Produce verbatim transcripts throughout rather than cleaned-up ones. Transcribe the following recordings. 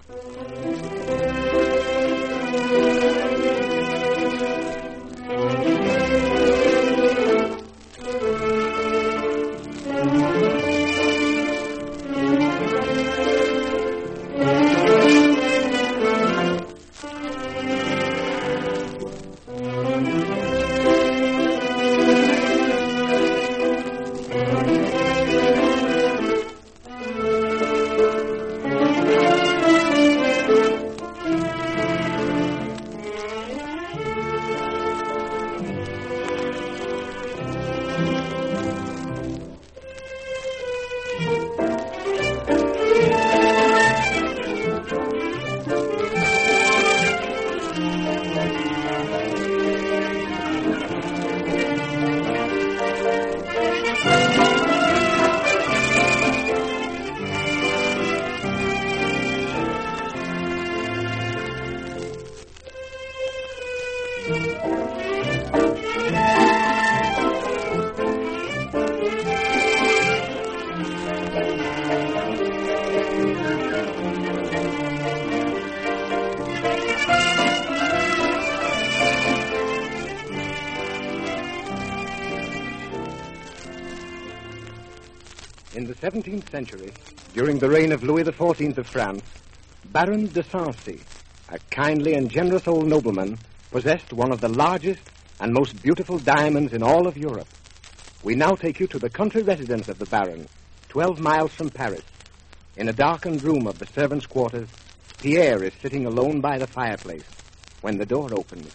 In the seventeenth century, during the reign of Louis the Fourteenth of France, Baron de Sancy, a kindly and generous old nobleman, possessed one of the largest and most beautiful diamonds in all of Europe. We now take you to the country residence of the Baron, twelve miles from Paris. In a darkened room of the servants' quarters, Pierre is sitting alone by the fireplace when the door opens.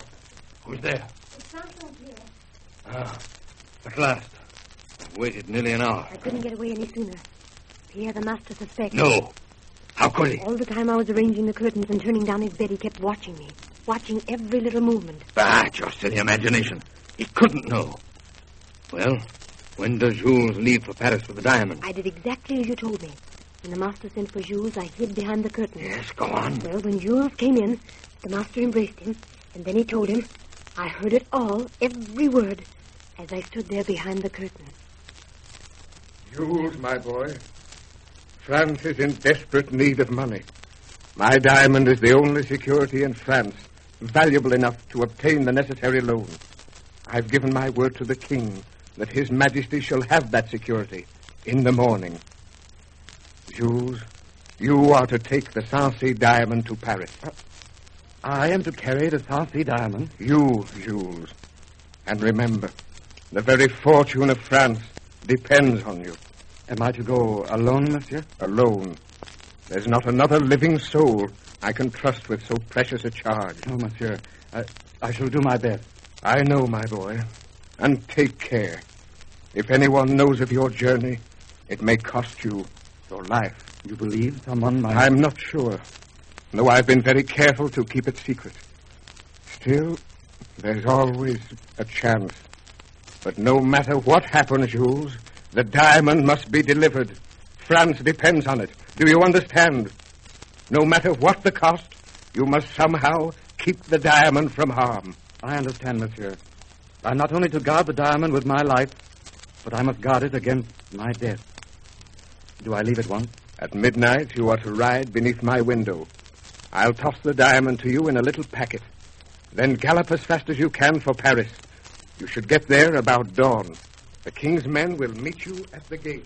Who's there? It's Sanson, Pierre. Ah, at last. I've waited nearly an hour. I couldn't get away any sooner. Pierre, the master suspects. No. How could he? All the time I was arranging the curtains and turning down his bed, he kept watching me. Watching every little movement. Bah, your silly imagination. He couldn't know. Well, when does Jules leave for Paris with the diamond? I did exactly as you told me. When the master sent for Jules, I hid behind the curtain. Yes, go on. Well, when Jules came in, the master embraced him, and then he told him. I heard it all, every word, as I stood there behind the curtain. Jules, my boy, France is in desperate need of money. My diamond is the only security in France valuable enough to obtain the necessary loan. I've given my word to the king that his majesty shall have that security in the morning. Jules, you are to take the Sancy diamond to Paris. Uh, I am to carry the Sancy diamond? You, Jules. And remember, the very fortune of France depends on you. Am I to go alone, monsieur? Alone. There's not another living soul I can trust with so precious a charge. No, monsieur. I, I shall do my best. I know, my boy. And take care. If anyone knows of your journey, it may cost you your life. You believe someone might... I'm not sure. Though I've been very careful to keep it secret. Still, there's always a chance. But no matter what happens, Jules, the diamond must be delivered. France depends on it. Do you understand? No matter what the cost, you must somehow keep the diamond from harm. I understand, monsieur. I'm not only to guard the diamond with my life, but I must guard it against my death. Do I leave at once? At midnight, you are to ride beneath my window. I'll toss the diamond to you in a little packet. Then gallop as fast as you can for Paris. You should get there about dawn. The king's men will meet you at the gate.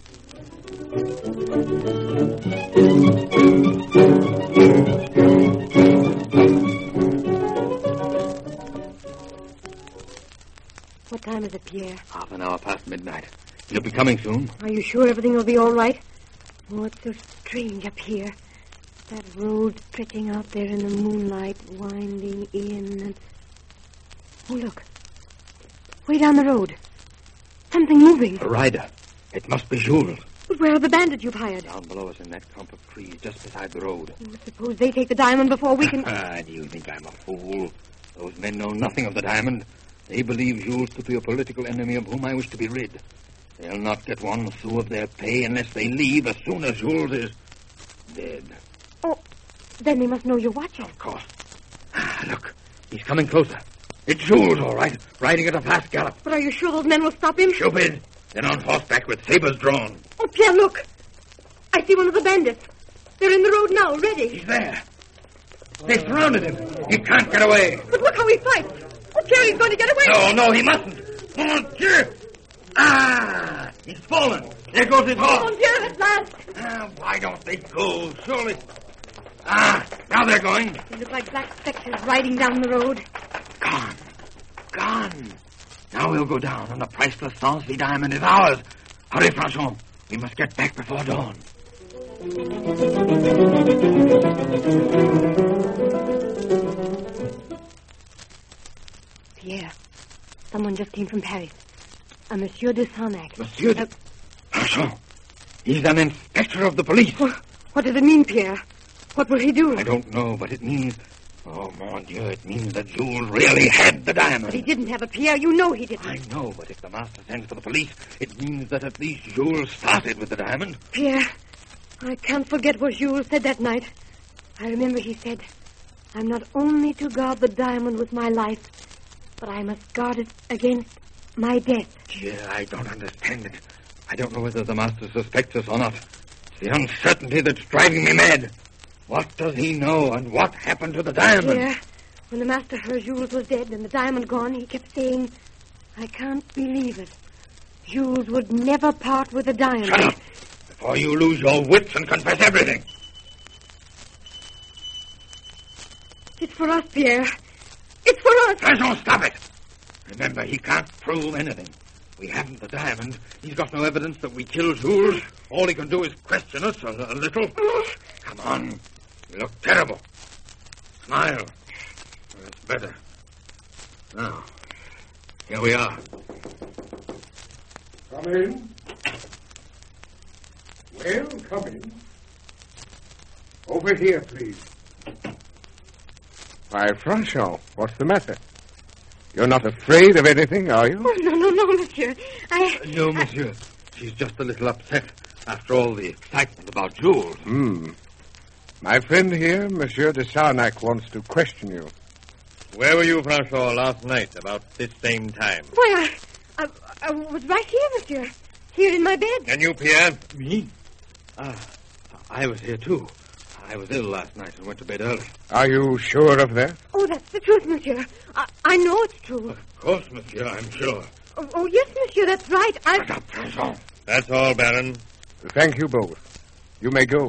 What time is it, Pierre? Half an hour past midnight. He'll be coming soon. Are you sure everything will be all right? Oh, it's so strange up here. That road stretching out there in the moonlight, winding in and... Oh, look. Way down the road. Something moving. A rider. It must be Jules. But where are the bandits you've hired? Down below us in that clump of trees just beside the road. Oh, suppose they take the diamond before we can... Ah, do you think I'm a fool? Those men know nothing of the diamond. They believe Jules to be a political enemy of whom I wish to be rid. They'll not get one sou of their pay unless they leave as soon as Jules is dead. Oh, then they must know you're watching. Of course. Ah, look, he's coming closer. It's Jules, all right, riding at a fast gallop. But are you sure those men will stop him? Stupid. They're on horseback with sabers drawn. Oh, Pierre, look. I see one of the bandits. They're in the road now, ready. He's there. They surrounded him. He can't get away. But look how he fights. Oh, Pierre, he's going to get away. No, no, he mustn't. Mon Dieu! Ah, he's fallen. There goes his horse. Mon Dieu, at last. Ah, why don't they go? Surely. Ah, now they're going. They look like black specters riding down the road. Gone. Gone. Now we'll go down, and the priceless Sancy diamond is ours. Hurry, Franchon. We must get back before dawn. Pierre, someone just came from Paris. A Monsieur de Sarnac. Monsieur de... Franchon. He's an inspector of the police. What, what does it mean, Pierre? What will he do? I don't know, but it means... Oh, mon Dieu, it means that Jules really had the diamond. But he didn't have it, Pierre. You know he didn't. I know, but if the master sends for the police, it means that at least Jules started with the diamond. Pierre, I can't forget what Jules said that night. I remember he said, I'm not only to guard the diamond with my life, but I must guard it against my death. Yeah, I don't understand it. I don't know whether the master suspects us or not. It's the uncertainty that's driving me mad. What does he know, and what happened to the diamond? Pierre, when the master heard Jules was dead and the diamond gone, he kept saying, I can't believe it. Jules would never part with the diamond. Shut up, before you lose your wits and confess everything. It's for us, Pierre. It's for us. Franchon, stop it. Remember, he can't prove anything. We haven't the diamond. He's got no evidence that we killed Jules. All he can do is question us a, a little. Come on. You look terrible. Smile. That's better. Now, here we are. Come in. Well, come in. Over here, please. Why, Franchon, what's the matter? You're not afraid of anything, are you? Oh, no, no, no, monsieur. I... No, monsieur. She's just a little upset after all the excitement about Jules. Hmm. My friend here, Monsieur de Sarnac, wants to question you. Where were you, Francois, last night, about this same time? Why, I, I, I was right here, monsieur. Here in my bed. And you, Pierre? Me? Ah, I was here, too. I was ill last night and went to bed early. Are you sure of that? Oh, that's the truth, monsieur. I, I know it's true. Of course, monsieur, I'm sure. Oh, oh yes, monsieur, that's right. I... Shut up, Franchon. That's all, Baron. Thank you both. You may go.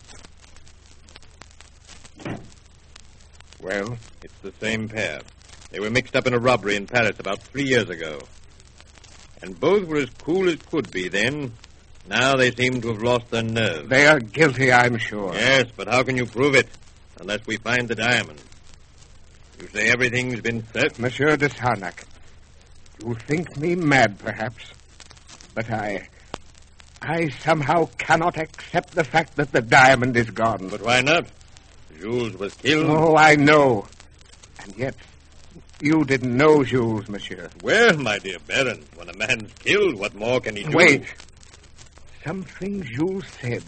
Well? It's the same pair. They were mixed up in a robbery in Paris about three years ago. And both were as cool as could be then. Now they seem to have lost their nerve. They are guilty, I'm sure. Yes, but how can you prove it unless we find the diamond? You say everything's been set? Monsieur de Sarnac, you think me mad, perhaps, but I... I somehow cannot accept the fact that the diamond is gone. But why not? Jules was killed. Oh, I know. And yet, you didn't know Jules, monsieur. Well, my dear Baron, when a man's killed, what more can he do? Wait. Something Jules said.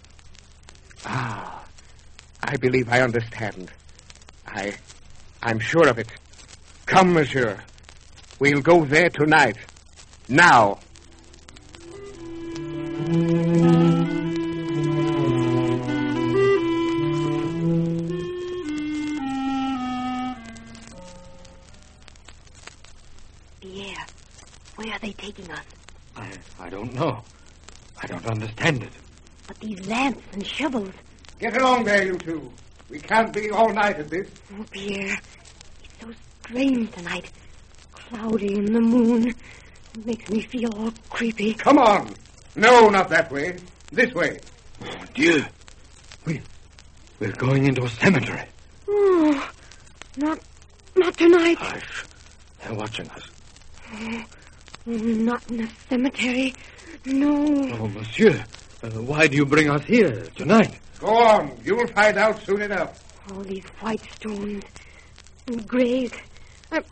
Ah, I believe I understand. I... I'm sure of it. Come, monsieur. We'll go there tonight. Now. Pierre, where are they taking us? I, I don't know. I don't understand it. But these lamps and shovels... Get along there, you two. We can't be all night at this. Oh, Pierre, it's so strange tonight. Cloudy in the moon. It makes me feel all creepy. Come on. No, not that way. This way. Oh, dear. We, we're going into a cemetery. Oh, not, not tonight. Hush. They're watching us. Oh, not in a cemetery. No. Oh, monsieur, uh, why do you bring us here tonight? Go on. You'll find out soon enough. All these white stones and graves. I...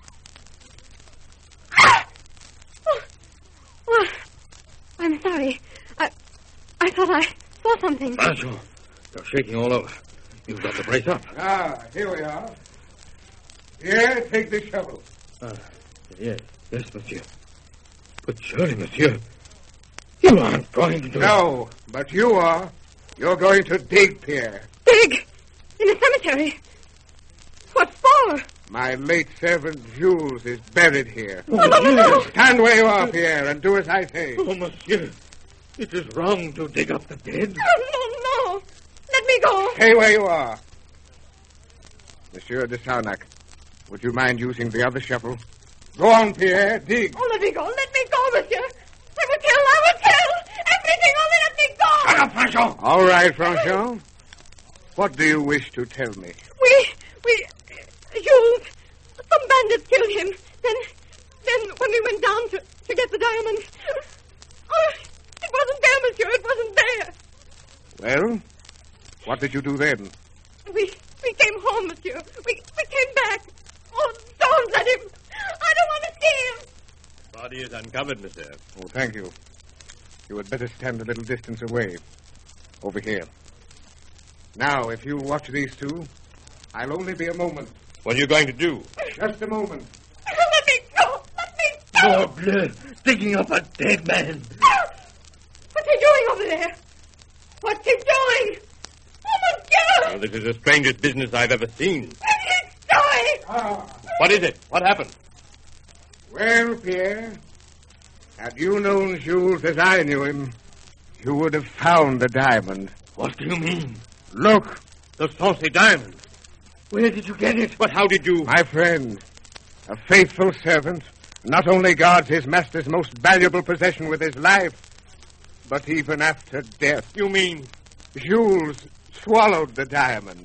Ah! Oh, oh, I'm sorry. I, I thought I saw something. Franchon, you're shaking all over. You've got to brace up. Ah, here we are. Here, take this shovel. Ah, yes, yes, monsieur. But surely, monsieur, you aren't going to... No, but you are. You're going to dig, Pierre. Dig? In the cemetery? What for? My late servant Jules is buried here. Oh, no, no, no. Stand where you are, Pierre, and do as I say. Oh, monsieur. It is wrong to dig up the dead. Oh, no, no. Let me go. Stay where you are. Monsieur de Sarnac, would you mind using the other shovel? Go on, Pierre. Dig. Oh, let me go. Let me go, monsieur. I will tell. I will tell. Everything. Only let me go. Shut up, Franchot. All right, Franchot. What do you wish to tell me? We, we, Jules, some bandits killed him. Then, then when we went down to, to get the diamonds, oh, it wasn't there, monsieur. It wasn't there. Well, what did you do then? We, we came home, monsieur. We, we came back. Oh, don't let him. I don't want to see him. The body is uncovered, monsieur. Oh, thank you. You had better stand a little distance away. Over here. Now, if you watch these two, I'll only be a moment. What are you going to do? Just a moment. Let me go. Let me go. Oh, bleu. Digging up a dead man. What's he doing over there? What's he doing? Oh, my God. Oh, this is the strangest business I've ever seen. Where is he going? Ah. What is it? What happened? Well, Pierre, had you known Jules as I knew him, you would have found the diamond. What do you mean? Look, The saucy diamond. Where did you get it? But how did you... my friend, a faithful servant, not only guards his master's most valuable possession with his life, but even after death. You mean... Jules swallowed the diamond.